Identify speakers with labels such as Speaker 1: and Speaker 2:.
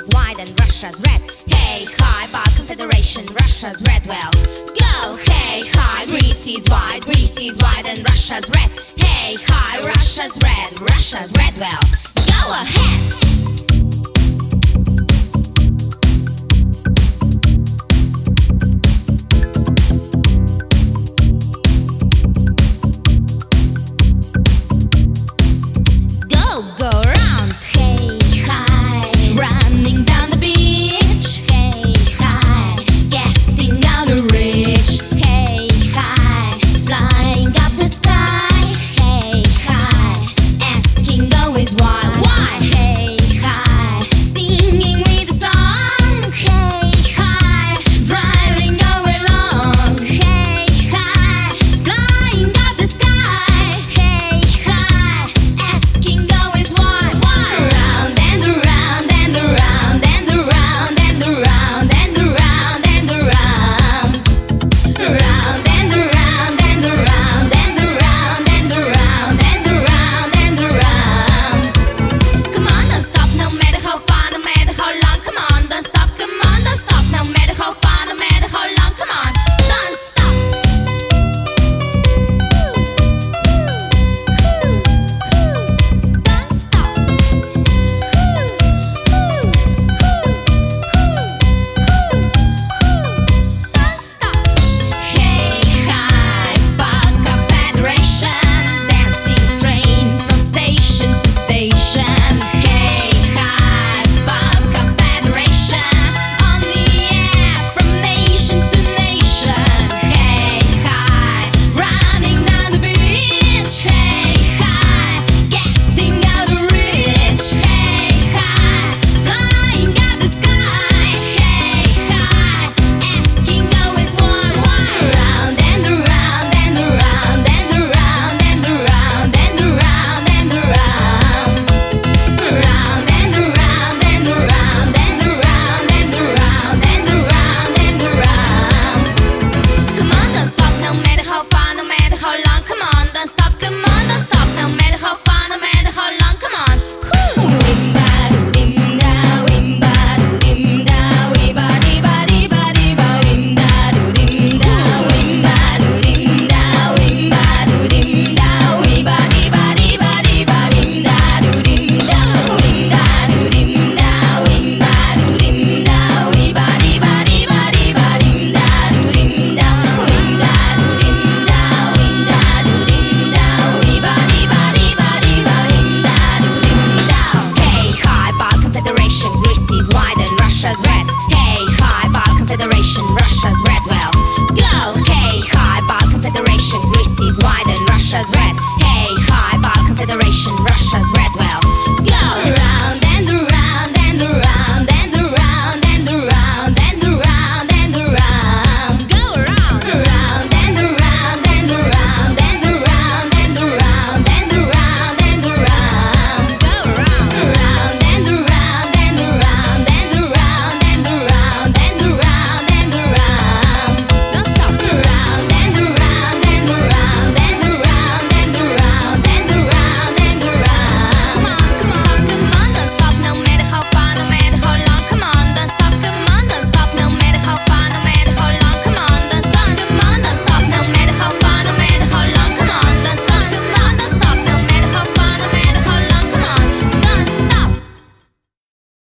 Speaker 1: is white and Russia's red. Hey, hi, by Confederation, Russia's red. Well, go, hey, hi, Greece is white and Russia's red. Hey, hi, Russia's red. Well, go ahead. Go round, hey, hi, running down the beach, hey, hi, getting out of reach, hey, hi, flying up the sky, hey, hi, asking always why, hey.